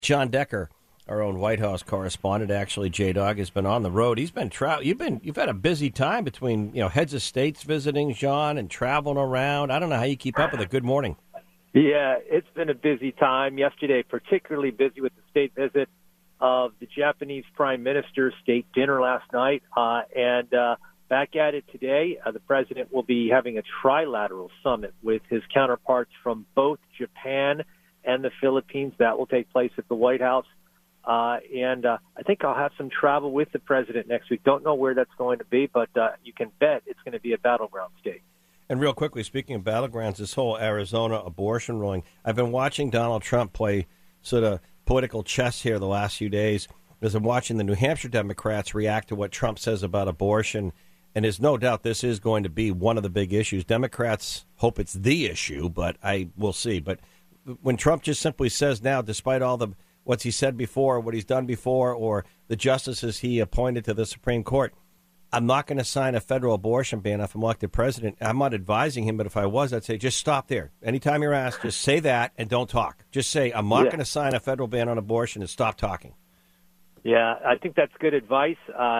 John Decker, our own White House correspondent, actually, J-Dog, has been on the road. He's been you've had a busy time between heads of states visiting, John, and traveling around. I don't know how you keep up with it. Good morning. Yeah, it's been a busy time. Yesterday, particularly busy with the state visit of the Japanese Prime Minister, state dinner last night, and back at it today. The president will be having a trilateral summit with his counterparts from both Japan and the Philippines. That will take place at the White House. And I think I'll have some travel with the president next week. Don't know where that's going to be, but you can bet it's going to be a battleground state. And real quickly, speaking of battlegrounds, this whole Arizona abortion ruling, I've been watching Donald Trump play sort of political chess here the last few days, because I'm watching the New Hampshire Democrats react to what Trump says about abortion. And there's no doubt this is going to be one of the big issues. Democrats hope it's the issue, but we'll see. But when Trump just simply says now, despite all the what's he said before, what he's done before, or the justices he appointed to the Supreme Court, I'm not going to sign a federal abortion ban if I'm elected president. I'm not advising him, but if I was, I'd say just stop there. Anytime you're asked, just say that and don't talk. Just say, I'm not going to sign a federal ban on abortion, and stop talking. Yeah, I think that's good advice.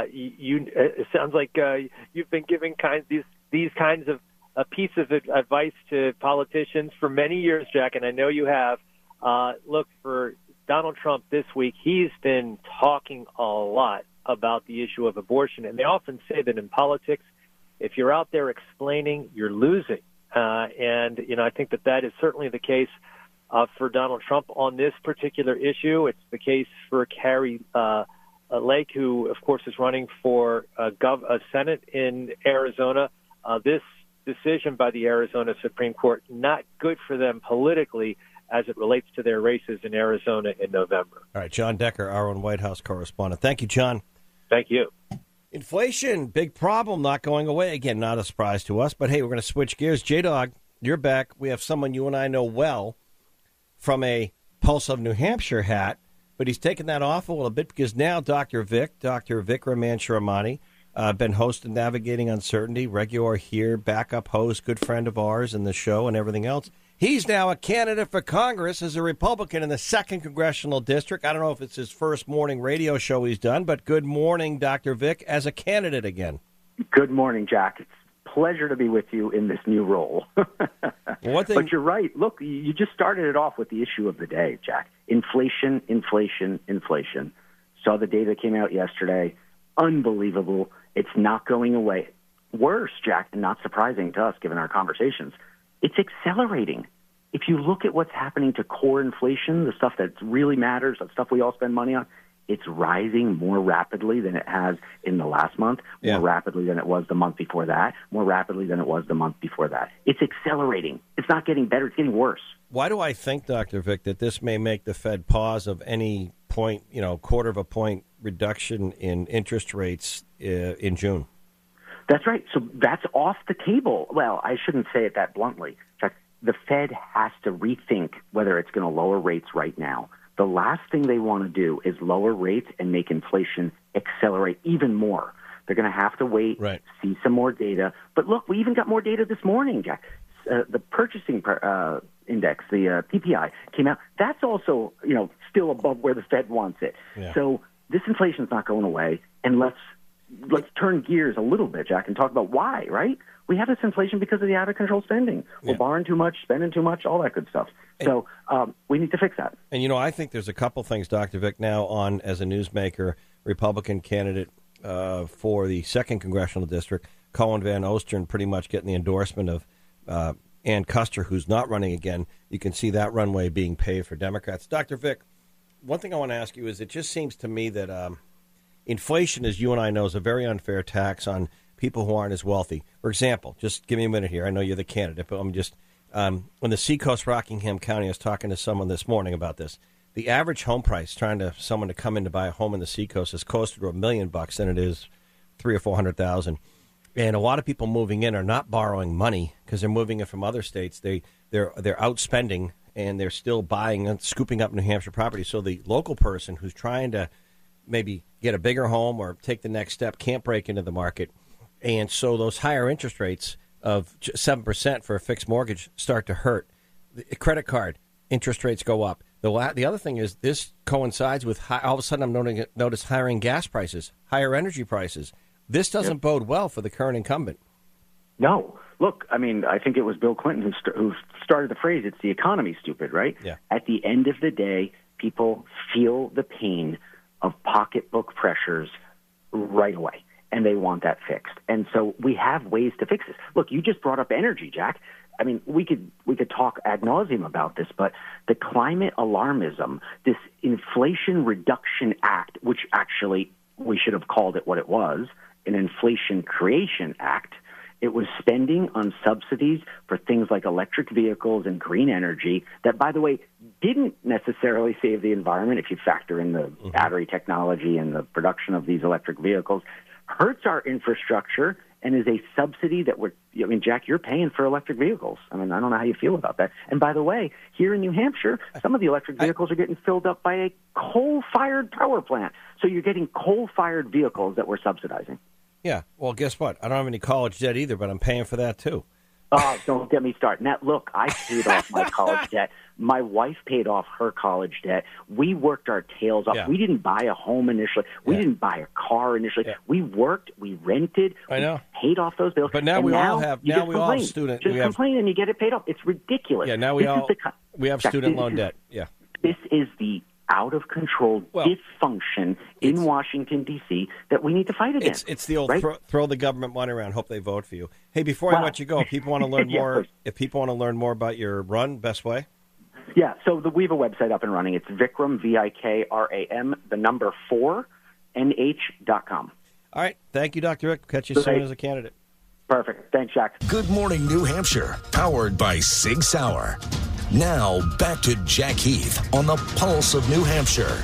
It sounds like you've been giving these kinds of piece of advice to politicians for many years, Jack, and I know you have. Look, for Donald Trump this week, he's been talking a lot about the issue of abortion. And they often say that in politics, if you're out there explaining, you're losing. And I think that is certainly the case for Donald Trump on this particular issue. It's the case for Carrie Lake, who, of course, is running for Senate in Arizona. This decision by the Arizona Supreme Court, not good for them politically as it relates to their races in Arizona in November. All right, John Decker, our own White House correspondent. Thank you, John. Thank you. Inflation, big problem, not going away. Again, not a surprise to us, but hey, we're going to switch gears. J-Dog, you're back. We have someone you and I know well from a Pulse of New Hampshire hat, but he's taken that off a little bit because now Dr. Vikram Mancharamani, been host of Navigating Uncertainty, regular here, backup host, good friend of ours in the show and everything else. He's now a candidate for Congress as a Republican in the 2nd Congressional District. I don't know if it's his first morning radio show he's done, but good morning, Dr. Vic, as a candidate again. Good morning, Jack. It's a pleasure to be with you in this new role. But you're right. Look, you just started it off with the issue of the day, Jack. Inflation, inflation, inflation. Saw the data came out yesterday. Unbelievable. It's not going away. Worse, Jack, and not surprising to us given our conversations, it's accelerating. If you look at what's happening to core inflation, the stuff that really matters, the stuff we all spend money on, it's rising more rapidly than it has in the last month, more rapidly than it was the month before that, more rapidly than it was the month before that. It's accelerating. It's not getting better. It's getting worse. Why do I think, Dr. Vic, that this may make the Fed pause of any point, quarter of a point reduction in interest rates in June? That's right. So that's off the table. Well, I shouldn't say it that bluntly. The Fed has to rethink whether it's going to lower rates right now. The last thing they want to do is lower rates and make inflation accelerate even more. They're going to have to wait, see some more data. But look, we even got more data this morning, Jack. The purchasing index, the PPI, came out. That's also, still above where the Fed wants it. Yeah. So this inflation's not going away. And let's turn gears a little bit, Jack, and talk about why, right? We have this inflation because of the out-of-control spending. We're borrowing too much, spending too much, all that good stuff. So we need to fix that. And, I think there's a couple things, Dr. Vic, now on as a newsmaker, Republican candidate for the 2nd Congressional District, Colin Van Ostern pretty much getting the endorsement of Ann Kuster, who's not running again. You can see that runway being paved for Democrats. Dr. Vic, one thing I want to ask you is it just seems to me that inflation, as you and I know, is a very unfair tax on people who aren't as wealthy. For example, just give me a minute here. I know you're the candidate, but I'm just when the Seacoast, Rockingham County, I was talking to someone this morning about this. The average home price, someone to come in to buy a home in the Seacoast, is closer to $1 million than it is $300,000 or $400,000. And a lot of people moving in are not borrowing money because they're moving in from other states. They're outspending and they're still buying and scooping up New Hampshire property. So the local person who's trying to maybe get a bigger home or take the next step can't break into the market. And so those higher interest rates of 7% for a fixed mortgage start to hurt. The credit card interest rates go up. The other thing is this coincides with all of a sudden I'm notice hiring gas prices, higher energy prices. This doesn't bode well for the current incumbent. No. Look, I mean, I think it was Bill Clinton who started the phrase, it's the economy, stupid, right? Yeah. At the end of the day, people feel the pain of pocketbook pressures right away, and they want that fixed. And so we have ways to fix this. Look, you just brought up energy, Jack. I mean, we could talk ad nauseum about this, but the climate alarmism, this Inflation Reduction Act, which actually we should have called it what it was, an Inflation Creation Act. It was spending on subsidies for things like electric vehicles and green energy that, by the way, didn't necessarily save the environment if you factor in the battery technology and the production of these electric vehicles, hurts our infrastructure and is a subsidy that Jack, you're paying for electric vehicles. I mean, I don't know how you feel about that. And by the way, here in New Hampshire, some of the electric vehicles are getting filled up by a coal-fired power plant. So you're getting coal-fired vehicles that we're subsidizing. Yeah. Well, guess what? I don't have any college debt either, but I'm paying for that too. Oh, don't get me started. Now, look, I paid off my college debt. My wife paid off her college debt. We worked our tails off. Yeah. We didn't buy a home initially. We didn't buy a car initially. Yeah. We worked. We rented. I know. We paid off those bills. But now we all have student. Just complain and you get it paid off. It's ridiculous. Yeah. Now we have student loan debt. Yeah. This is the out-of-control dysfunction in Washington, D.C. that we need to fight against. It's the old throw the government money around, hope they vote for you. Hey, before I let you go, if people want to learn more, if people want to learn more about your run, best way? Yeah, so we have a website up and running. It's Vikram, Vikram, the number 4, nh.com. All right. Thank you, Dr. Rick. Catch you soon as a candidate. Perfect. Thanks, Jack. Good Morning New Hampshire, powered by Sig Sauer. Now, back to Jack Heath on the Pulse of New Hampshire.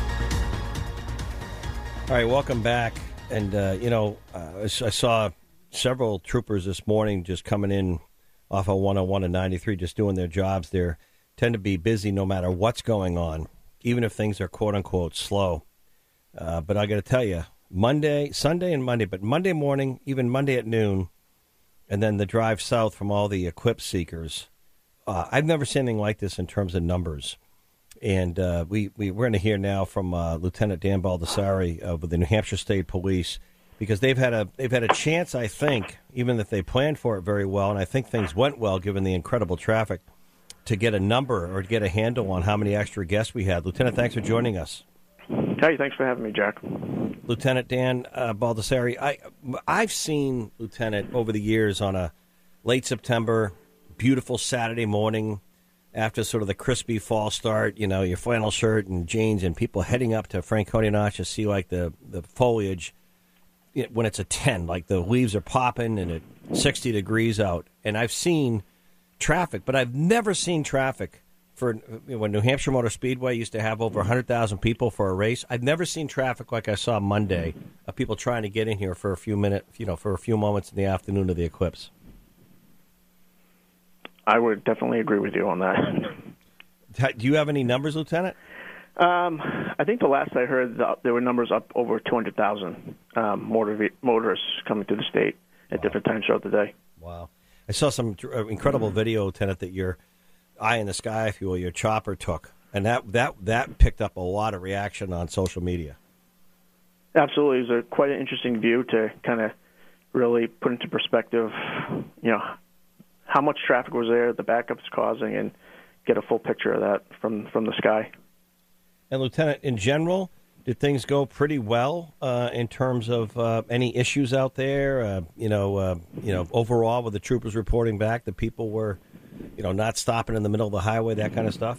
All right, welcome back. And, I saw several troopers this morning just coming in off of 101 and 93, just doing their jobs. They tend to be busy no matter what's going on, even if things are quote-unquote slow. But I got to tell you, Sunday and Monday, but Monday morning, even Monday at noon, and then the drive south from all the equipped seekers, I've never seen anything like this in terms of numbers. And we're going to hear now from Lieutenant Dan Baldessari of the New Hampshire State Police, because they've had a chance, I think, even if they planned for it very well, and I think things went well given the incredible traffic, to get a number or to get a handle on how many extra guests we had. Lieutenant, thanks for joining us. Hey, thanks for having me, Jack. Lieutenant Dan Baldessari, I've seen, Lieutenant, over the years on a late September, beautiful Saturday morning after sort of the crispy fall start, your flannel shirt and jeans, and people heading up to Franconia Notch to see like the foliage when it's a 10, like the leaves are popping and it's 60 degrees out. And I've seen traffic, but I've never seen traffic for when New Hampshire Motor Speedway used to have over 100,000 people for a race. I've never seen traffic like I saw Monday of people trying to get in here for a few minutes, for a few moments in the afternoon of the eclipse. I would definitely agree with you on that. Do you have any numbers, Lieutenant? I think the last I heard, there were numbers up over 200,000 motorists coming to the state at different times throughout the day. Wow. I saw some incredible video, Lieutenant, that your eye in the sky, if you will, your chopper took. And that picked up a lot of reaction on social media. Absolutely. It was quite an interesting view to kind of really put into perspective, how much traffic was there, the backups causing, and get a full picture of that from the sky. And, Lieutenant, in general, did things go pretty well in terms of any issues out there? Overall, with the troopers reporting back that people were, not stopping in the middle of the highway, that kind of stuff?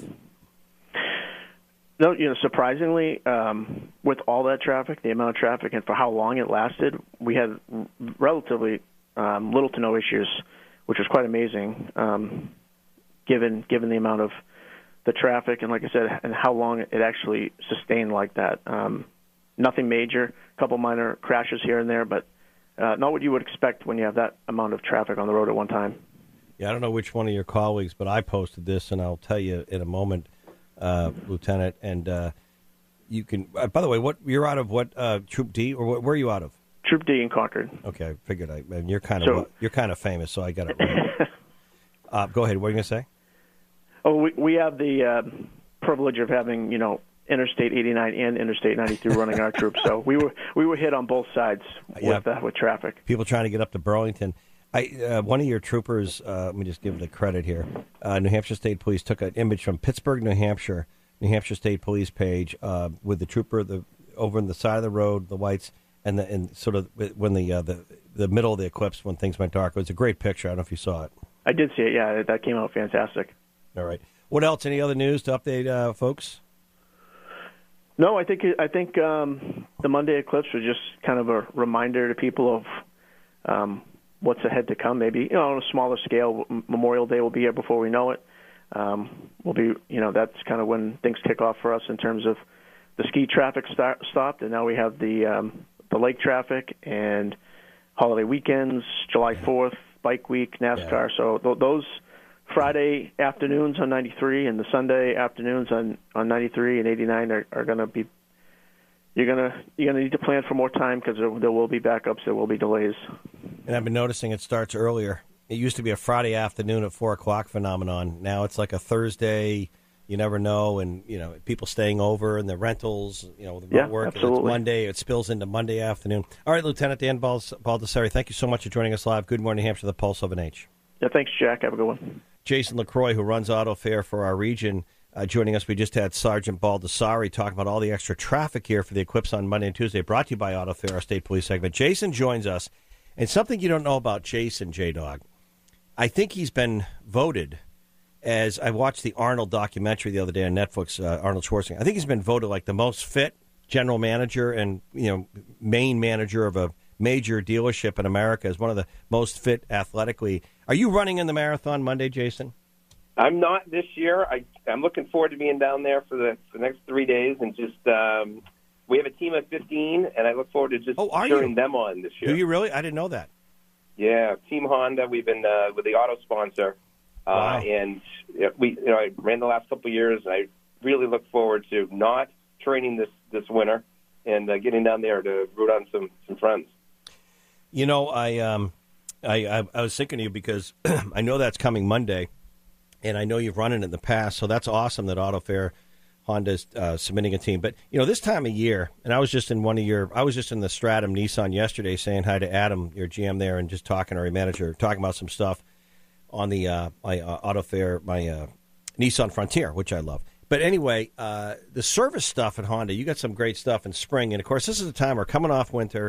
No, surprisingly, with all that traffic, the amount of traffic, and for how long it lasted, we had relatively little to no issues, which was quite amazing, given the amount of the traffic and, like I said, and how long it actually sustained like that. Nothing major, a couple minor crashes here and there, but not what you would expect when you have that amount of traffic on the road at one time. Yeah, I don't know which one of your colleagues, but I posted this, and I'll tell you in a moment, Lieutenant. And you can. By the way, you're out of what Troop D, or where are you out of? Troop D in Concord. Okay, I figured. You're kind of famous, so I got it right. Go ahead. What are you going to say? Oh, we have the privilege of having, Interstate 89 and Interstate 93 running our troops. So we were hit on both sides with traffic. People trying to get up to Burlington. One of your troopers, let me just give the credit here. New Hampshire State Police took an image from Pittsburgh, New Hampshire State Police page with the trooper over on the side of the road, the whites, and sort of when the middle of the eclipse when things went dark. It was a great picture. I don't know if you saw it. I did see it. Yeah, that came out fantastic. All right. What else? Any other news to update folks? No, I think the Monday eclipse was just kind of a reminder to people of what's ahead to come. Maybe on a smaller scale, Memorial Day will be here before we know it. We'll be that's kind of when things kick off for us in terms of the ski traffic stopped, and now we have the lake traffic and holiday weekends, July 4th, Bike Week, NASCAR. Yeah. So those Friday afternoons on 93 and the Sunday afternoons on 93 and 89 are going to be. You're gonna need to plan for more time because there will be backups, there will be delays. And I've been noticing it starts earlier. It used to be a Friday afternoon at 4:00 phenomenon. Now it's like a Thursday. You never know, and people staying over and the rentals. The work. Absolutely. It's Monday. It spills into Monday afternoon. All right, Lieutenant Dan Baldessari, thank you so much for joining us live. Good morning, New Hampshire, the Pulse of an H. Yeah, thanks, Jack. Have a good one. Jason LaCroix, who runs Auto Fair for our region, joining us. We just had Sergeant Baldessari talking about all the extra traffic here for the Eclipse on Monday and Tuesday, brought to you by Auto Fair, our state police segment. Jason joins us, and something you don't know about Jason, J-Dog, I think he's been voted, as I watched the Arnold documentary the other day on Netflix, Arnold Schwarzenegger, I think he's been voted like the most fit general manager and main manager of a major dealership in America, as one of the most fit athletically. Are you running in the marathon Monday, Jason? I'm not this year. I'm looking forward to being down there for the next 3 days, and just we have a team of 15, and I look forward to just cheering them on this year. Do you really? I didn't know that. Yeah, Team Honda. We've been with the auto sponsor, wow. And I ran the last couple of years, and I really look forward to not training this winter and getting down there to root on some friends. I was thinking of you because I know that's coming Monday. And I know you've run it in the past, so that's awesome that Auto Fair Honda's submitting a team. But this time of year, and I was just in the Stratum Nissan yesterday, saying hi to Adam, your GM there, and just talking to our manager, talking about some stuff on the my Auto Fair, my Nissan Frontier, which I love. But anyway, the service stuff at Honda, you got some great stuff in spring, and of course, this is the time we're coming off winter.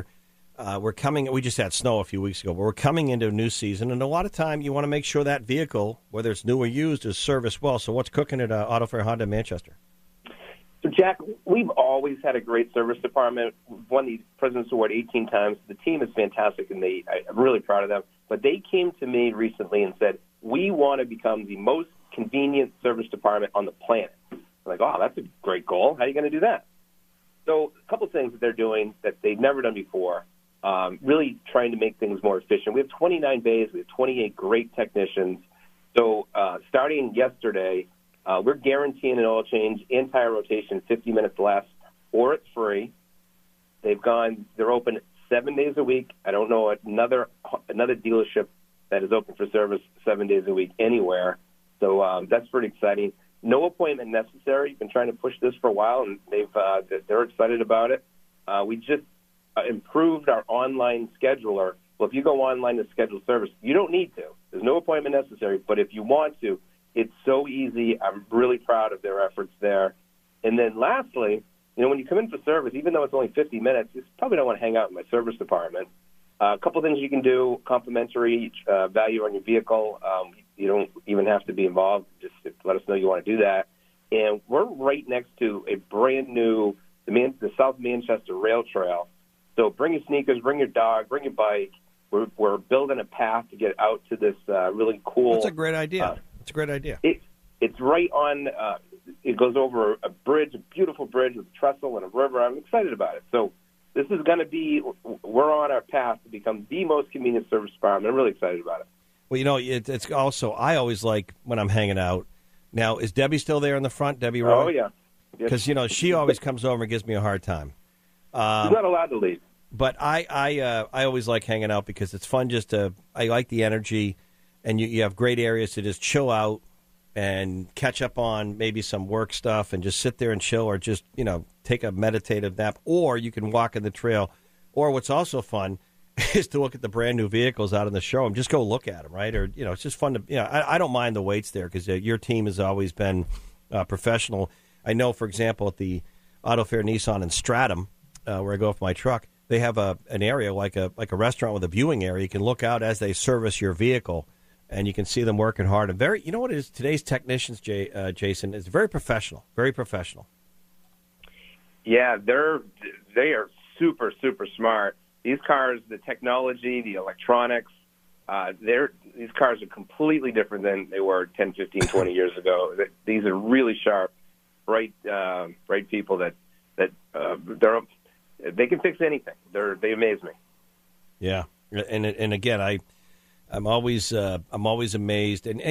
We just had snow a few weeks ago, but we're coming into a new season, and a lot of time you want to make sure that vehicle, whether it's new or used, is serviced well. So what's cooking at Auto Fair Honda Manchester? So, Jack, we've always had a great service department. We've won the President's Award 18 times. The team is fantastic, and I'm really proud of them. But they came to me recently and said, we want to become the most convenient service department on the planet. I'm like, oh, that's a great goal. How are you going to do that? So a couple things that they're doing that they've never done before. Really trying to make things more efficient. We have 29 bays. We have 28 great technicians. So starting yesterday, we're guaranteeing an oil change and tire rotation 50 minutes less, or it's free. They're open 7 days a week. I don't know another dealership that is open for service 7 days a week anywhere. So that's pretty exciting. No appointment necessary. Been trying to push this for a while, and they're excited about it. We just improved our online scheduler. Well, if you go online to schedule service, you don't need to. There's no appointment necessary, but if you want to, it's so easy. I'm really proud of their efforts there. And then lastly, when you come in for service, even though it's only 50 minutes, you probably don't want to hang out in my service department. A couple things you can do, complimentary value on your vehicle. You don't even have to be involved. Just let us know you want to do that. And we're right next to a brand new, the South Manchester Rail Trail. So bring your sneakers, bring your dog, bring your bike. We're building a path to get out to this really cool. That's a great idea. It's right on. It goes over a bridge, a beautiful bridge with a trestle and a river. I'm excited about it. So this is going to be. We're on our path to become the most convenient service department. I'm really excited about it. Well, it's also I always like when I'm hanging out. Now, is Debbie still there in the front? Debbie Rowe? Oh yeah. Because she always comes over and gives me a hard time. She's not allowed to leave. But I always like hanging out because it's fun I like the energy, and you have great areas to just chill out and catch up on maybe some work stuff and just sit there and chill, or just, take a meditative nap, or you can walk in the trail. Or what's also fun is to look at the brand new vehicles out in the showroom. Just go look at them, right? Or, it's just fun to, I don't mind the waits there because your team has always been professional. I know, for example, at the Auto Fair Nissan in Stratham, where I go with my truck, they have an area like a restaurant with a viewing area. You can look out as they service your vehicle, and you can see them working hard. And you know what it is? Today's technicians, Jason, is very professional. Very professional. Yeah, they are super, super smart. These cars, the technology, the electronics, these cars are completely different than they were 10, 15, 20 years ago. These are really sharp, bright people that they can fix anything. They amaze me. Yeah, and again, I'm always amazed, and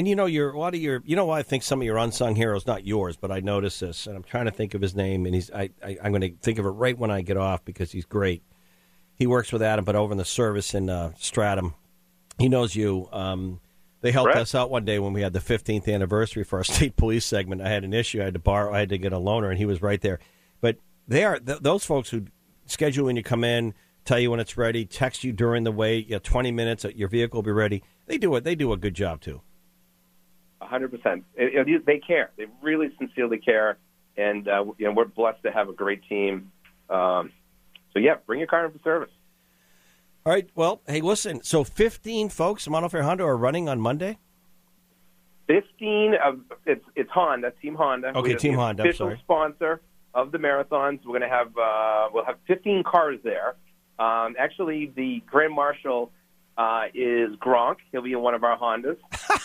I think some of your unsung heroes, not yours, but I noticed this, and I'm trying to think of his name, and I'm going to think of it right when I get off because he's great. He works with Adam, but over in the service in Stratham, he knows you. They helped us out one day when we had the 15th anniversary for our state police segment. I had an issue; I had to get a loaner, and he was right there. But they are those folks who schedule when you come in, tell you when it's ready, text you during the wait. 20 minutes, your vehicle will be ready. They do a good job too. 100%. They care. They really sincerely care, and we're blessed to have a great team. Bring your car in for service. All right. Well, hey, listen. So 15 folks from Auto Fair Honda are running on Monday. 15. It's Honda, Team Honda. Okay, Team Honda. Official sponsor of the marathons. We're going to have 15 cars there. Actually, the Grand Marshal is Gronk. He'll be in one of our Hondas.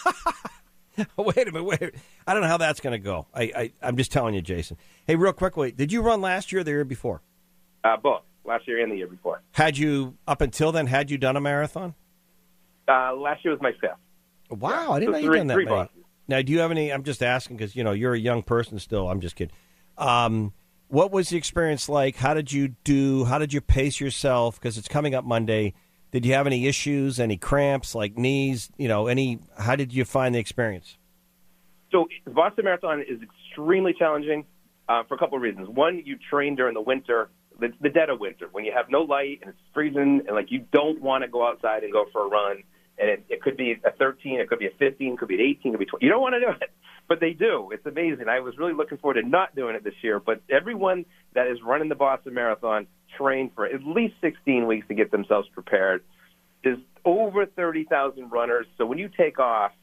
Wait a minute. I don't know how that's going to go. I'm just telling you, Jason. Hey, real quickly, did you run last year or the year before? Both. Last year and the year before. Up until then, had you done a marathon? Last year was my fifth. Wow, yeah. I didn't know you'd done that many. Bosses. Now, do you have any? I'm just asking because, you're a young person still. I'm just kidding. What was the experience like? How did you do? How did you pace yourself? Because it's coming up Monday. Did you have any issues, any cramps, like knees? How did you find the experience? So the Boston Marathon is extremely challenging for a couple of reasons. One, you train during the winter, the dead of winter, when you have no light and it's freezing, and you don't want to go outside and go for a run. And it could be a 13, it could be a 15, it could be an 18, it could be 20. You don't want to do it, but they do. It's amazing. I was really looking forward to not doing it this year, but everyone that is running the Boston Marathon trained for at least 16 weeks to get themselves prepared. There's over 30,000 runners, so when you take off,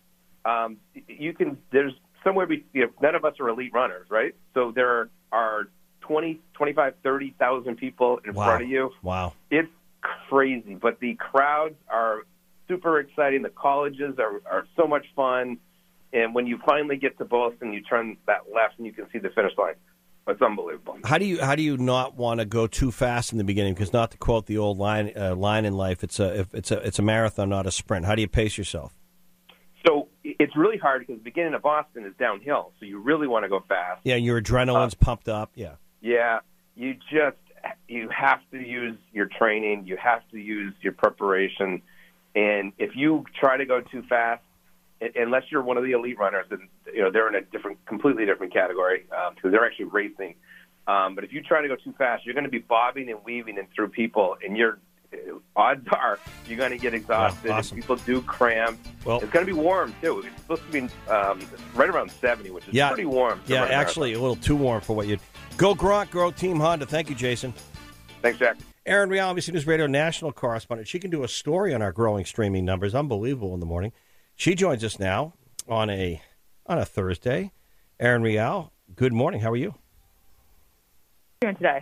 there's somewhere none of us are elite runners, right? So there are 20, 25, 30,000 people in front of you. Wow. It's crazy, but the crowds are super exciting. The colleges are so much fun. And when you finally get to Boston, you turn that left and you can see the finish line. It's unbelievable. How do you not want to go too fast in the beginning? Because, not to quote the old line in life, it's a marathon, not a sprint. How do you pace yourself? So it's really hard because the beginning of Boston is downhill, so you really want to go fast. Yeah, your adrenaline's pumped up. Yeah. Yeah, you have to use your training. You have to use your preparation. And if you try to go too fast, unless you're one of the elite runners, then they're in a completely different category because they're actually racing. But if you try to go too fast, you're going to be bobbing and weaving and through people, and odds are you're going to get exhausted. Yeah, awesome. People do cramp. Well, it's going to be warm too. It's supposed to be right around 70, which is pretty warm. Yeah, actually a little too warm for what you'd. Go Gronk, go Team Honda. Thank you, Jason. Thanks, Jack. Erin Real, NBC News Radio national correspondent. She can do a story on our growing streaming numbers. Unbelievable in the morning. She joins us now on a Thursday. Erin Real, good morning. How are you? How are you doing today?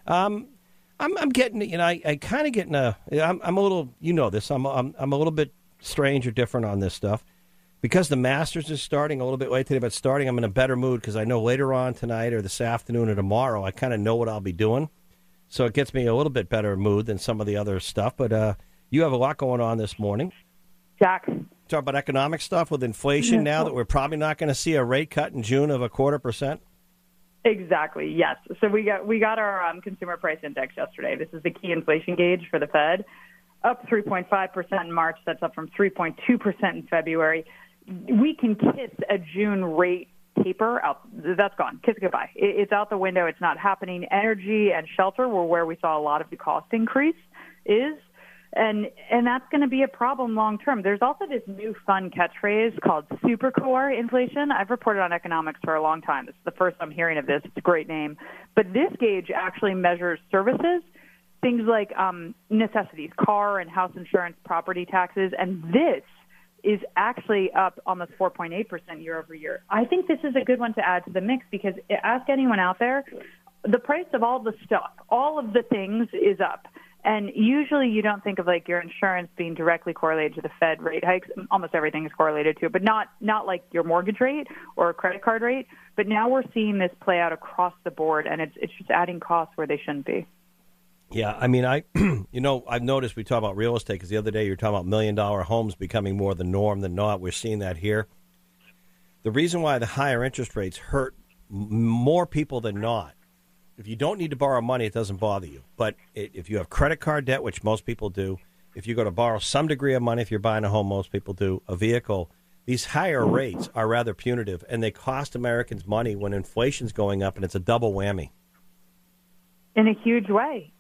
I'm getting, I kind of getting I'm a little, this, I'm a little bit strange or different on this stuff because the Masters is starting a little bit late today, but starting, I'm in a better mood because I know later on tonight or this afternoon or tomorrow, I kind of know what I'll be doing. So it gets me a little bit better mood than some of the other stuff. But you have a lot going on this morning. Jack. Talk about economic stuff with inflation now that we're probably not going to see a rate cut in June of 0.25%. Exactly, yes. So we got our consumer price index yesterday. This is the key inflation gauge for the Fed. Up 3.5% in March. That's up from 3.2% in February. we can kiss a June rate taper out. That's gone. Kiss it goodbye. It's out the window. It's not happening. Energy and shelter were where we saw a lot of the cost increase and that's going to be a problem long term. There's also this new fun catchphrase called supercore inflation. I've reported on economics for a long time. This is the first I'm hearing of this. It's a great name. But this gauge actually measures services, things like necessities, car and house insurance, property taxes, and this is actually up almost 4.8% year over year. I think this is a good one to add to the mix because ask anyone out there, the price of all the stuff, all of the things is up. And usually you don't think of like your insurance being directly correlated to the Fed rate hikes. Almost everything is correlated to it, but not like your mortgage rate or a credit card rate. But now we're seeing this play out across the board, and it's just adding costs where they shouldn't be. Yeah, I mean, I've noticed we talk about real estate because the other day you were talking about $1 million homes becoming more the norm than not. We're seeing that here. The reason why the higher interest rates hurt more people than not. If you don't need to borrow money, it doesn't bother you. But if you have credit card debt, which most people do, if you go to borrow some degree of money, if you're buying a home, most people do, a vehicle, these higher rates are rather punitive, and they cost Americans money when inflation's going up, and it's a double whammy. In a huge way.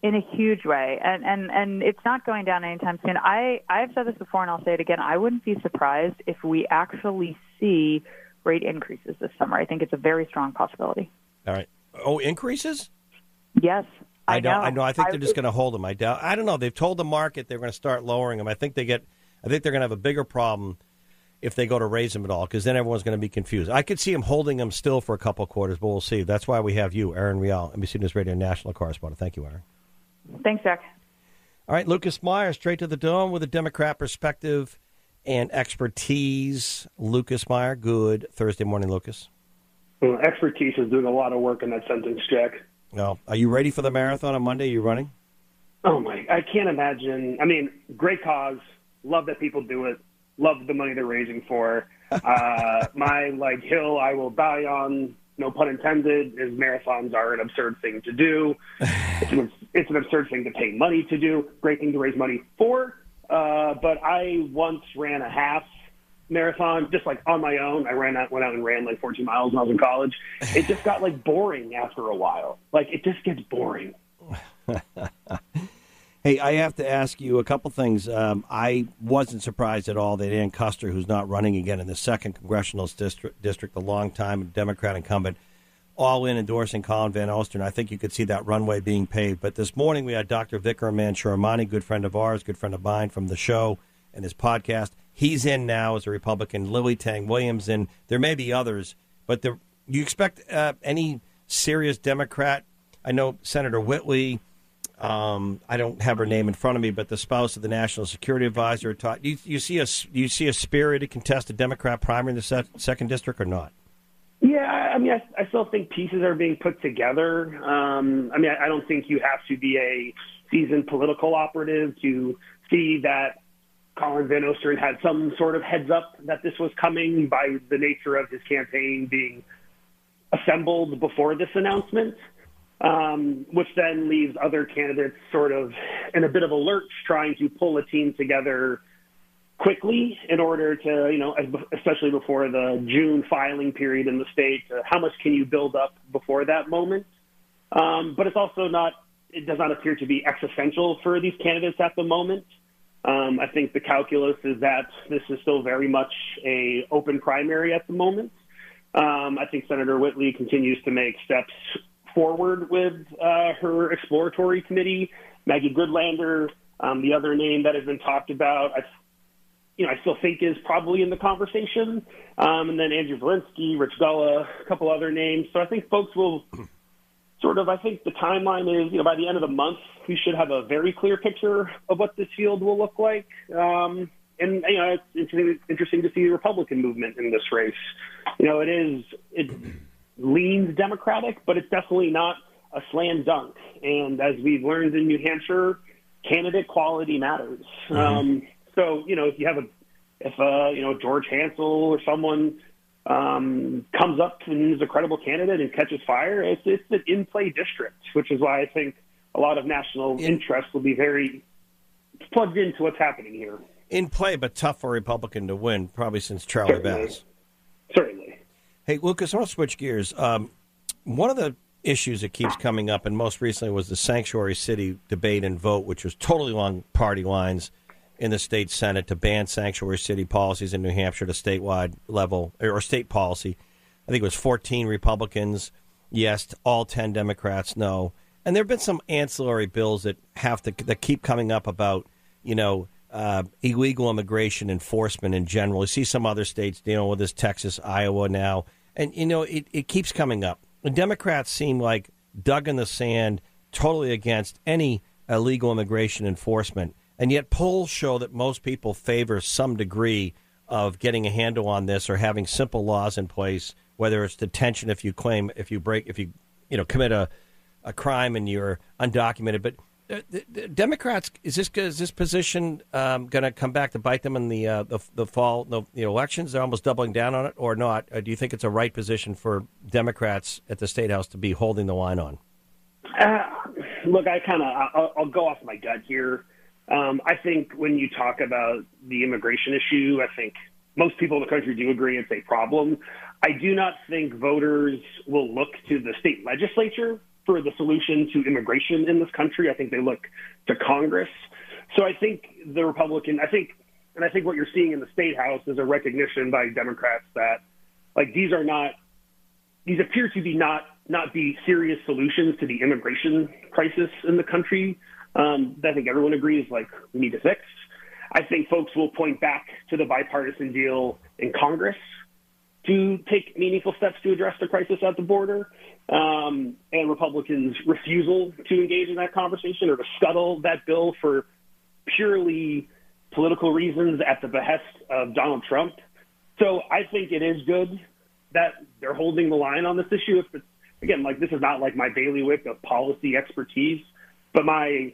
And it's not going down anytime soon. I've said this before, and I'll say it again. I wouldn't be surprised if we actually see rate increases this summer. I think it's a very strong possibility. All right. Oh, increases? Yes, I know. I think they're just going to hold them. I don't know. They've told the market they're going to start lowering them. I think they're going to have a bigger problem if they go to raise them at all, because then everyone's going to be confused. I could see them holding them still for a couple of quarters, but we'll see. That's why we have you, Aaron Real, NBC News Radio national correspondent. Thank you, Aaron. Thanks, Jack. All right, Lucas Meyer, straight to the dome with a Democrat perspective and expertise. Lucas Meyer, good Thursday morning, Lucas. Well, expertise is doing a lot of work in that sentence, Jack. Well, are you ready for the marathon on Monday? Are you running? Oh, my. I can't imagine. I mean, great cause. Love that people do it. Love the money they're raising for. My, hill I will die on, no pun intended, is marathons are an absurd thing to do. It's an absurd thing to pay money to do. Great thing to raise money for. But I once ran a half marathon, just on my own. I went out and ran 14 miles when I was in college. It just got boring after a while. It just gets boring. Hey, I have to ask you a couple things. I wasn't surprised at all that Ann Kuster, who's not running again in the 2nd Congressional District, a long-time Democrat incumbent, all in endorsing Colin Van Oosteren. I think you could see that runway being paved. But this morning we had Dr. Vikram Mansuramani, good friend of ours, good friend of mine from the show and his podcast. He's in now as a Republican. Lily Tang Williams in. There may be others, but do you expect any serious Democrat? I know Senator Whitley. I don't have her name in front of me, but the spouse of the National Security Advisor. Do you see a spirited contested Democrat primary in the 2nd District or not? Yeah, I mean, I still think pieces are being put together. I don't think you have to be a seasoned political operative to see that Colin Van Oosteren had some sort of heads up that this was coming by the nature of his campaign being assembled before this announcement, which then leaves other candidates sort of in a bit of a lurch trying to pull a team together quickly in order to, especially before the June filing period in the state, how much can you build up before that moment? But it does not appear to be existential for these candidates at the moment. I think the calculus is that this is still very much a open primary at the moment. I think Senator Whitley continues to make steps forward with her exploratory committee. Maggie Goodlander, the other name that has been talked about, I still think is probably in the conversation. And then Andrew Volinsky, Rich Gullah, a couple other names. So I think folks will I think the timeline is, by the end of the month, we should have a very clear picture of what this field will look like. It's interesting to see the Republican movement in this race. It leans Democratic, but it's definitely not a slam dunk. And as we've learned in New Hampshire, candidate quality matters. Mm-hmm. So, if you have George Hansel or someone comes up and is a credible candidate and catches fire, it's an in-play district, which is why I think a lot of national interest will be very plugged into what's happening here. in play, but tough for a Republican to win, probably since Charlie Bass. Certainly. Hey, Lucas, I want to switch gears. One of the issues that keeps coming up, and most recently was the sanctuary city debate and vote, which was totally along party lines in the state Senate to ban sanctuary city policies in New Hampshire to statewide level, or state policy. I think it was 14 Republicans, yes, all 10 Democrats, no. And there have been some ancillary bills that keep coming up about, illegal immigration enforcement in general. You see some other states dealing with this, Texas, Iowa now. And, it keeps coming up. The Democrats seem like dug in the sand, totally against any illegal immigration enforcement. And yet polls show that most people favor some degree of getting a handle on this or having simple laws in place, whether it's detention if you commit a crime and you're undocumented. But the Democrats, is this position going to come back to bite them in the fall, the elections? They're almost doubling down on it, or not? Or do you think it's a right position for Democrats at the State House to be holding the line on? Look, I'll go off my gut here. I think when you talk about the immigration issue, I think most people in the country do agree it's a problem. I do not think voters will look to the state legislature for the solution to immigration in this country. I think they look to Congress. So I think I think what you're seeing in the State House is a recognition by Democrats that these appear to be not be serious solutions to the immigration crisis in the country. I think everyone agrees we need to fix. I think folks will point back to the bipartisan deal in Congress to take meaningful steps to address the crisis at the border, and Republicans' refusal to engage in that conversation or to scuttle that bill for purely political reasons at the behest of Donald Trump. So I think it is good that they're holding the line on this issue. Again, this is not my bailiwick of policy expertise, but my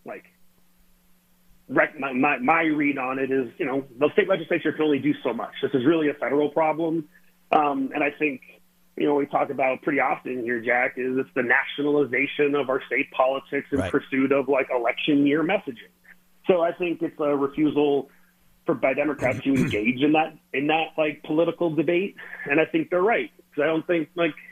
read on it is, the state legislature can only do so much. This is really a federal problem. And I think, we talk about pretty often here, Jack, is it's the nationalization of our state politics in pursuit of election year messaging. So I think it's a refusal by Democrats to engage in that political debate. And I think they're right. Because I don't think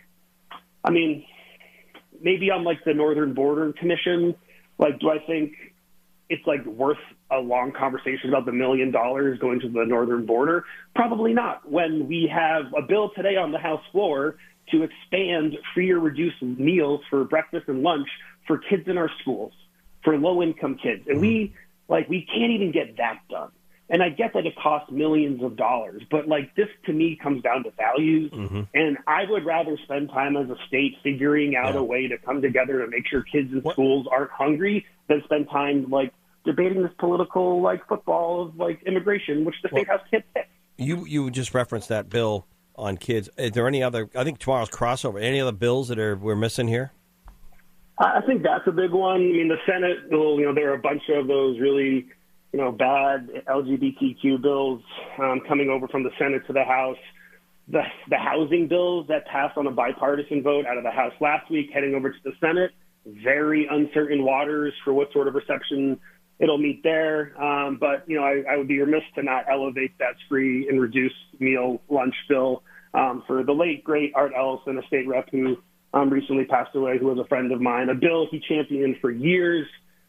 maybe on the Northern Border Commission, do I think it's worth a long conversation about the $1 million going to the northern border? Probably not. When we have a bill today on the House floor to expand free or reduced meals for breakfast and lunch for kids in our schools, for low-income kids, and we can't even get that done. And I get that it costs millions of dollars, but this to me comes down to values. Mm-hmm. And I would rather spend time as a state figuring out a way to come together to make sure kids in schools aren't hungry than spend time debating this political football of immigration, which the State House can't fix. You just referenced that bill on kids. Is there any other? I think tomorrow's crossover. Any other bills that we're missing here? I think that's a big one. The Senate, there are a bunch of those really bad LGBTQ bills coming over from the Senate to the House. The housing bills that passed on a bipartisan vote out of the House last week heading over to the Senate, very uncertain waters for what sort of reception it'll meet there. But I would be remiss to not elevate that free and reduced meal lunch bill for the late, great Art Ellison, a state rep who recently passed away, who was a friend of mine, a bill he championed for years,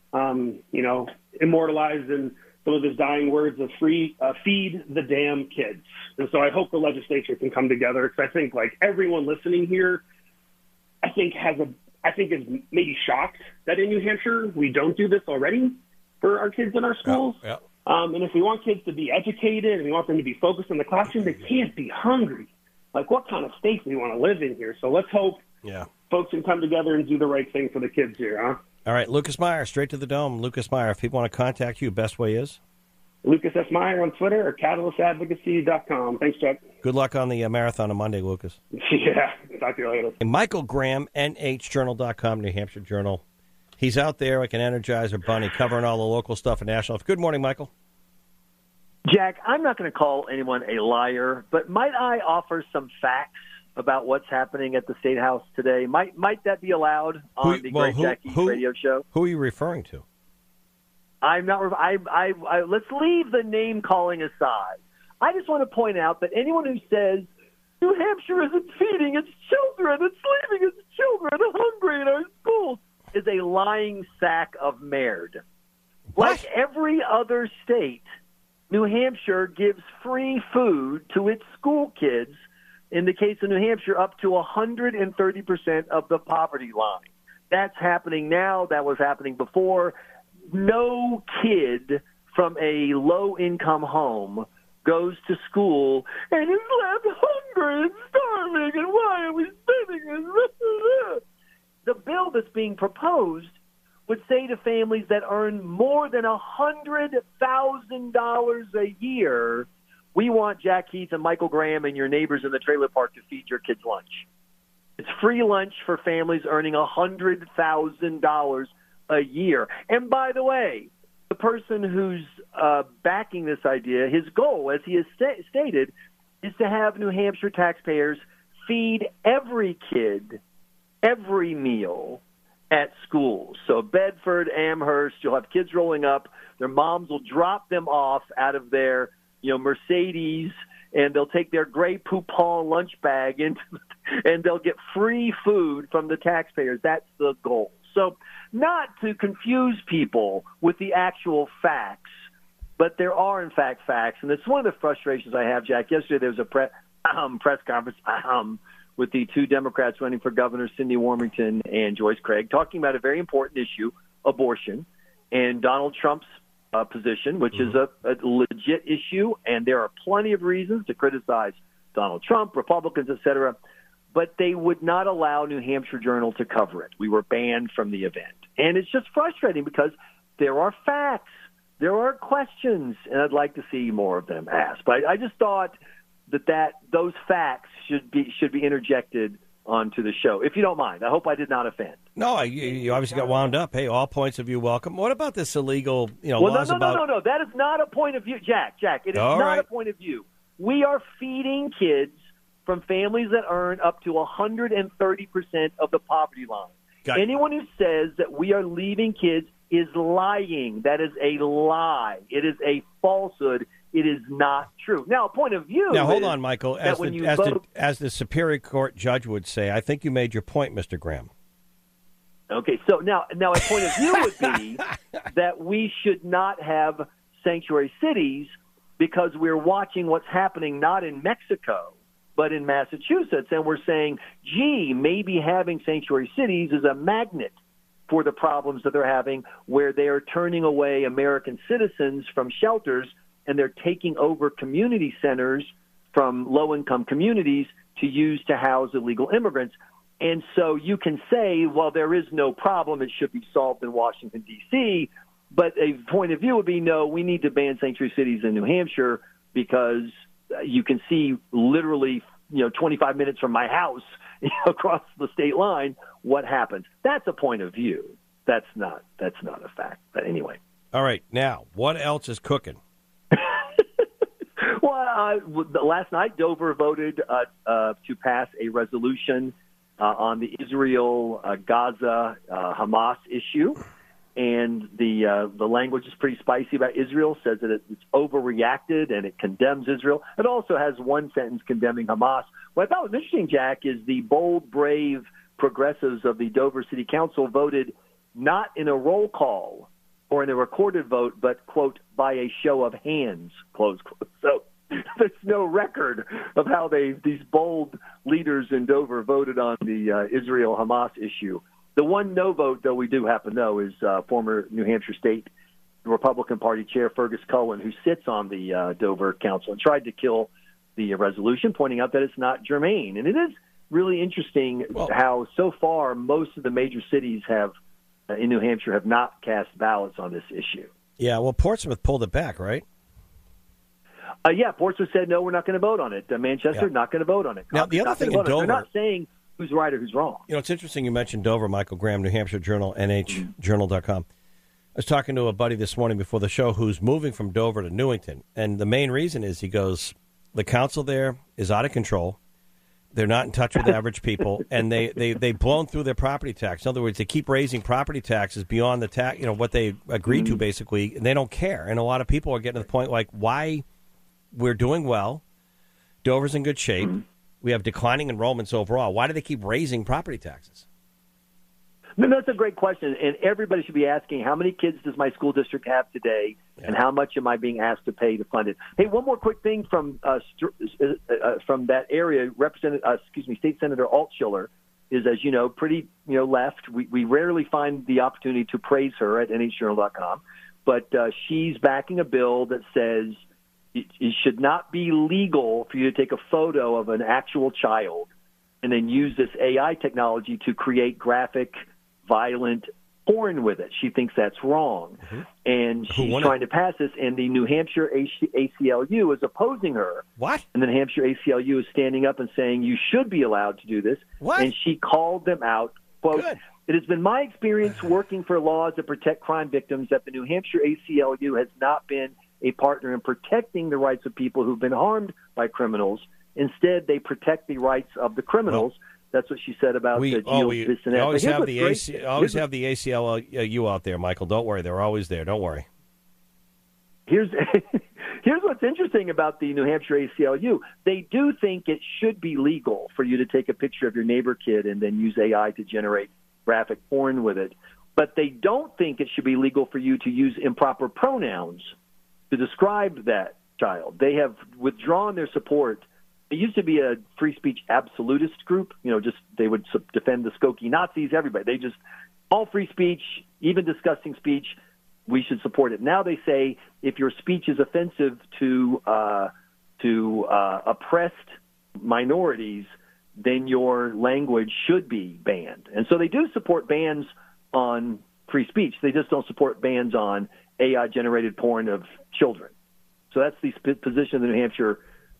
immortalized in some of his dying words of feed the damn kids. And so I hope the legislature can come together, because I think everyone listening here, I think is maybe shocked that in New Hampshire we don't do this already for our kids in our schools. Yeah. And if we want kids to be educated and we want them to be focused in the classroom, they can't be hungry. What kind of state do we want to live in here? So let's hope folks can come together and do the right thing for the kids here, huh? All right, Lucas Meyer, straight to the dome. Lucas Meyer, if people want to contact you, best way is? Lucas S. Meyer on Twitter or catalystadvocacy.com. Thanks, Chuck. Good luck on the marathon on Monday, Lucas. Yeah, talk to you later. And Michael Graham, nhjournal.com, New Hampshire Journal. He's out there like an Energizer bunny covering all the local stuff and national. Good morning, Michael. Jack, I'm not going to call anyone a liar, but might I offer some facts about what's happening at the State House today? Might that be allowed on the Great Jack Keith radio show? Who are you referring to? I'm not. Let's leave the name calling aside. I just want to point out that anyone who says New Hampshire isn't feeding its children, it's leaving its children hungry in our schools, is a lying sack of merde. What? Like every other state, New Hampshire gives free food to its school kids. In the case of New Hampshire, up to 130% of the poverty line. That's happening now. That was happening before. No kid from a low-income home goes to school and is left hungry and starving, and why are we spending this? The bill that's being proposed would say to families that earn more than $100,000 a year, we want Jack Heath and Michael Graham and your neighbors in the trailer park to feed your kids lunch. It's free lunch for families earning $100,000 a year. And by the way, the person who's backing this idea, his goal, as he has stated, is to have New Hampshire taxpayers feed every kid every meal at schools. So Bedford, Amherst, you'll have kids rolling up. Their moms will drop them off out of their Mercedes, and they'll take their Grey Poupon lunch bag and they'll get free food from the taxpayers. That's the goal. So not to confuse people with the actual facts, but there are, in fact, facts. And it's one of the frustrations I have, Jack. Yesterday there was a press conference with the two Democrats running for governor, Cindy Warmington and Joyce Craig, talking about a very important issue, abortion, and Donald Trump's position, which is a legit issue, and there are plenty of reasons to criticize Donald Trump, Republicans, et cetera, but they would not allow New Hampshire Journal to cover it. We were banned from the event. And it's just frustrating because there are facts, there are questions, and I'd like to see more of them asked. But I just thought that those facts should be interjected onto the show, if you don't mind. I hope I did not offend. No, you obviously got wound up. Hey, all points of view welcome. What about this illegal, well, laws about... No. That is not a point of view, Jack. It is all not right. a point of view. We are feeding kids from families that earn up to 130% of the poverty line. Anyone who says that we are leaving kids is lying. That is a lie. It is a falsehood. It is not true. Now, a point of view. Now, hold on, Michael. As the Superior Court judge would say, I think you made your point, Mr. Graham. Okay, so now a point of view would be that we should not have sanctuary cities because we're watching what's happening not in Mexico, but in Massachusetts, and we're saying, gee, maybe having sanctuary cities is a magnet for the problems that they're having, where they are turning away American citizens from shelters and they're taking over community centers from low-income communities to use to house illegal immigrants. And so you can say, well, there is no problem. It should be solved in Washington, D.C., but a point of view would be, no, we need to ban sanctuary cities in New Hampshire because you can see literally 25 minutes from my house across the state line what happens. That's a point of view. That's not a fact. But anyway. All right. Now, what else is cooking? Well, last night Dover voted to pass a resolution on the Israel-Gaza Hamas issue, and the language is pretty spicy about Israel. Says that it's overreacted and it condemns Israel. It also has one sentence condemning Hamas. What I thought was interesting, Jack, is the bold, brave progressives of the Dover City Council voted not in a roll call or in a recorded vote, but, quote, by a show of hands, close quote. So there's no record of how these bold leaders in Dover voted on the Israel-Hamas issue. The one no vote, though, we do happen to know is former New Hampshire State Republican Party Chair Fergus Cohen, who sits on the Dover Council and tried to kill the resolution, pointing out that it's not germane. And it is really interesting how so far most of the major cities in New Hampshire have not cast ballots on this issue. Yeah, well, Portsmouth pulled it back, right? Yeah, Portsmouth said, no, we're not going to vote on it. Manchester, not going to vote on it. Now, the other thing in Dover... They're not saying who's right or who's wrong. It's interesting you mentioned Dover, Michael Graham, New Hampshire Journal, nhjournal.com. I was talking to a buddy this morning before the show who's moving from Dover to Newington, and the main reason is, he goes, the council there is out of control. They're not in touch with average people, and they've blown through their property tax. In other words, they keep raising property taxes beyond the tax, what they agreed to, basically, and they don't care. And a lot of people are getting to the point like, why we're doing well, Dover's in good shape, we have declining enrollments overall. Why do they keep raising property taxes? No, that's a great question, and everybody should be asking, how many kids does my school district have today, and how much am I being asked to pay to fund it? Hey, one more quick thing from that area. State Senator Altschiller is, as you know, pretty left. We rarely find the opportunity to praise her at nhjournal.com, but she's backing a bill that says it should not be legal for you to take a photo of an actual child and then use this AI technology to create graphic, violent porn with it. She thinks that's wrong. And she's trying to pass this, and the New Hampshire ACLU is opposing her. What? And the New Hampshire ACLU is standing up and saying you should be allowed to do this. What? And she called them out. Quote, Good. It has been my experience working for laws that protect crime victims that the New Hampshire ACLU has not been a partner in protecting the rights of people who've been harmed by criminals. Instead, they protect the rights of the criminals. That's what she said about the We always have the ACLU out there, Michael. Don't worry. They're always there. Don't worry. Here's what's interesting about the New Hampshire ACLU. They do think it should be legal for you to take a picture of your neighbor kid and then use AI to generate graphic porn with it. But they don't think it should be legal for you to use improper pronouns to describe that child. They have withdrawn their support. It used to be a free speech absolutist group. They would defend the Skokie Nazis, everybody. They just, all free speech, even disgusting speech, we should support it. Now they say if your speech is offensive to oppressed minorities, then your language should be banned. And so they do support bans on free speech. They just don't support bans on AI-generated porn of children. So that's the position of the New Hampshire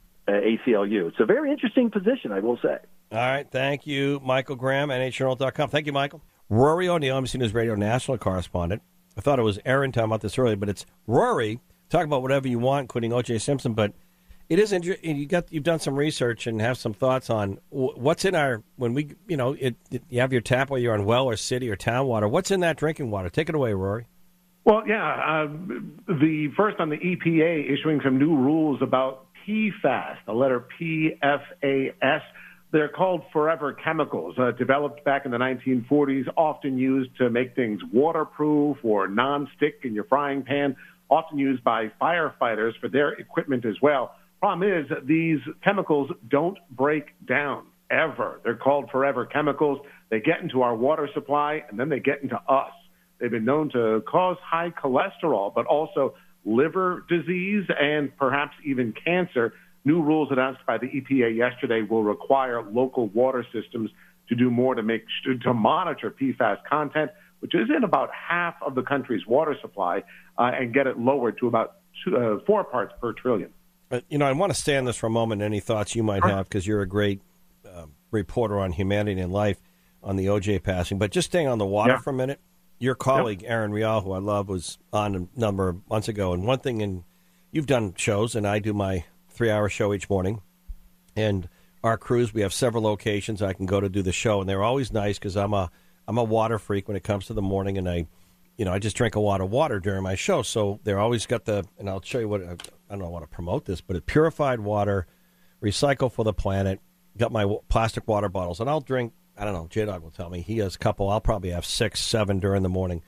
ACLU. It's a very interesting position, I will say. All right. Thank you, Michael Graham, NHJournal.com. Thank you, Michael. Rory O'Neill, NBC News Radio national correspondent. I thought it was Aaron talking about this earlier, but it's Rory. Talk about whatever you want, including O.J. Simpson, but it is interesting. You've done some research and have some thoughts on what's in our, when we, you have your tap whether you're on well or city or town water. What's in that drinking water? Take it away, Rory. Well, yeah. The first on the EPA issuing some new rules about PFAS, the letter PFAS. They're called forever chemicals, developed back in the 1940s, often used to make things waterproof or nonstick in your frying pan, often used by firefighters for their equipment as well. Problem is, these chemicals don't break down, ever. They're called forever chemicals. They get into our water supply, and then they get into us. They've been known to cause high cholesterol, but also liver disease and perhaps even cancer. New rules announced by the EPA yesterday will require local water systems to do more to monitor PFAS content, which is in about half of the country's water supply, and get it lowered to about 4 parts per trillion. I want to stay on this for a moment. Any thoughts you might have, because you're a great reporter on humanity and life on the O.J. passing. But just staying on the water for a minute, your colleague, Aaron Rial, who I love, was on a number of months ago. And one thing, and you've done shows, and I do my 3-hour show each morning. And our crews, we have several locations I can go to do the show. And they're always nice because I'm a water freak when it comes to the morning. And I just drink a lot of water during my show. So they're always got and I'll show you what, I don't want to promote this, but it's purified water, recycle for the planet, got my plastic water bottles. And I'll drink, I don't know, J-Dog will tell me. He has a couple. I'll probably have 6, 7 during the morning.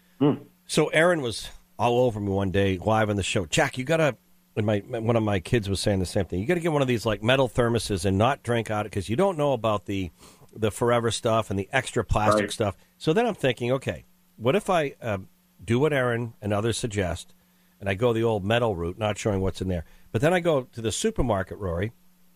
So Aaron was all over me one day live on the show. Jack, you got to, and one of my kids was saying the same thing. You got to get one of these like metal thermoses and not drink out of it because you don't know about the forever stuff and the extra plastic stuff. So then I'm thinking, okay, what if I do what Aaron and others suggest, and I go the old metal route, not showing what's in there. But then I go to the supermarket, Rory,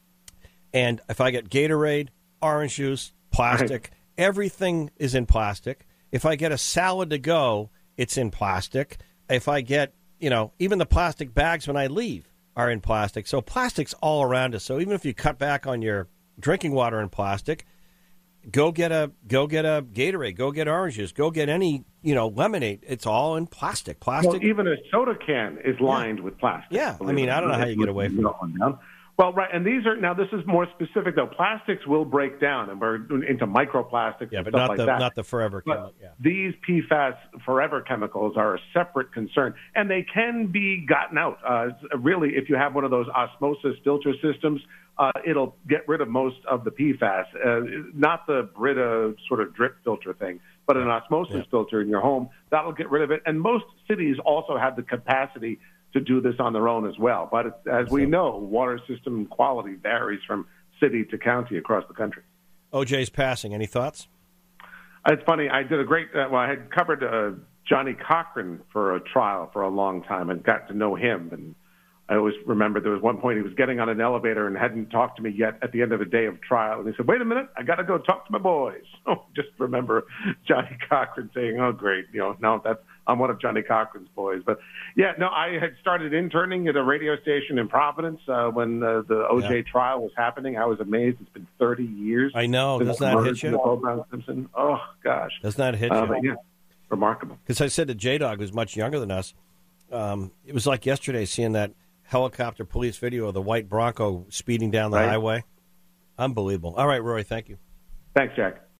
and if I get Gatorade, orange juice, plastic, everything is in plastic. If I get a salad to go, it's in plastic. If I get, even the plastic bags when I leave are in plastic. So plastic's all around us. So even if you cut back on your drinking water in plastic, go get a Gatorade, go get orange juice, go get any, lemonade. It's all in plastic. Plastic. Well, even a soda can is lined with plastic. Yeah, I don't know how you get away from it. Well, right, and these are now. This is more specific though. Plastics will break down, and we're into microplastics. Yeah, and but stuff not the forever chemical. Yeah. These PFAS forever chemicals are a separate concern, and they can be gotten out. Really, if you have one of those osmosis filter systems, it'll get rid of most of the PFAS. Not the Brita sort of drip filter thing, but an osmosis filter in your home that'll get rid of it. And most cities also have the capacity to do this on their own as well. But as we know, water system quality varies from city to county across the country. OJ's passing. Any thoughts? It's funny. I did a great. I had covered Johnny Cochran for a trial for a long time and got to know him. And I always remember there was one point he was getting on an elevator and hadn't talked to me yet at the end of a day of trial. And he said, "Wait a minute, I got to go talk to my boys." Oh, just remember Johnny Cochran saying, "Oh, great, no, I'm one of Johnny Cochran's boys." But yeah, no, I had started interning at a radio station in Providence when the OJ trial was happening. I was amazed. It's been 30 years. I know. Doesn't that hit you? Nicole Brown Simpson. Oh gosh. Doesn't that hit you? Yeah, remarkable. Because I said to J-Dog, who's much younger than us, it was like yesterday seeing that helicopter police video of the white Bronco speeding down the highway. Unbelievable. All right, Roy, thank you. Thanks, Jack.